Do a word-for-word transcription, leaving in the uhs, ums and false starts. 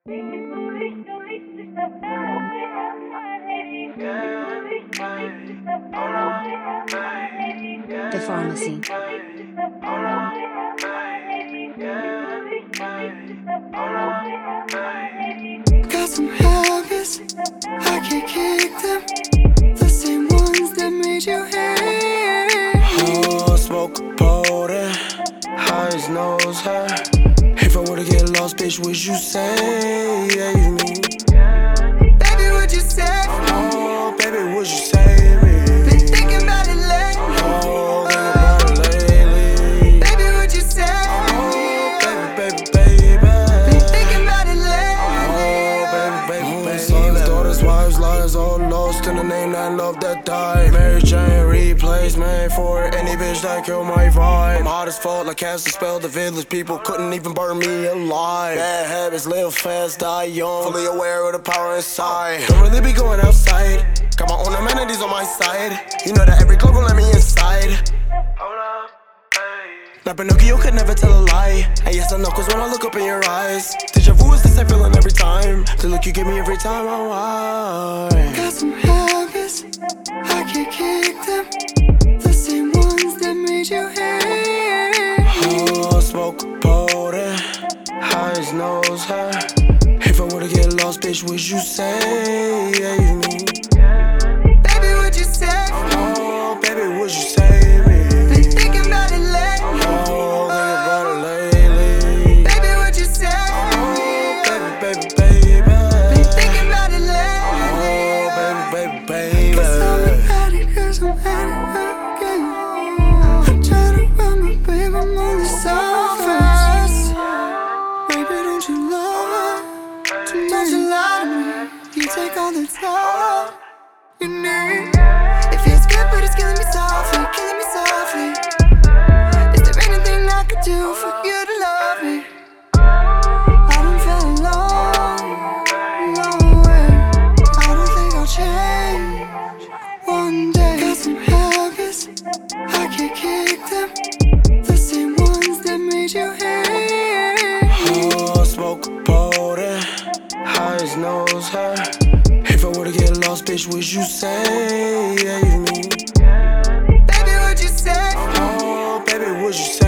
The Pharmacy. Got some habits, I can't kick them. The same ones that made you hate. Oh, smoke potent, high as nose hair. If I were to get lost, bitch, would you say yeah, you mean? Baby, would you say? Oh, baby, would you say me? Been thinking about it lately. Oh, think about it lately. Baby, would you say? Oh, baby, baby, baby. Been thinking about it lately. Oh, baby, baby, baby. Sons, daughters, wives, liars, all lost in the name that love that died. Mary Jane replacement for any bitch that killed my vibe. I'm hot as fuck, like cast a spell. The village people couldn't even burn me alive. Bad habits, live fast, die young. Fully aware of the power inside. Don't really be going outside. Got my own amenities on my side. You know that every club will let me inside. Hold up, hey. Now Pinocchio could never tell a lie. And yes, I know, cause when I look up in your eyes, deja vu is the same feeling every time. The look you give me every time I whine. Got some habits, I can't kick them. The same ones that made you hate. Oh, smoke potent, high as nose hair. If I were to get lost, bitch, would you say yeah, you mean? Baby, would you say? Oh, baby, would you say me? Been thinking about it lately. Oh, think about it lately. Baby, would you say? Oh, baby, baby, baby. Been thinking about it lately. Oh, baby, baby, baby. Cause I'm at it, cause I'm at it again. I'm trying to run my babe, I'm on the surface. Baby, don't you love it? Don't you lie to me? You take all the time you need. It feels good, but it's killing me softly, killing me softly. Is there anything I could do for you to love me? I don't feel alone, no way. I don't think I'll change one day. Got some habits, I can't kick them. The same ones that made you hate. Oh, smoke potent, high as nose hair. If I were to get lost, bitch, would you say yeah, you mean? Baby, would you say? Oh, baby, would you say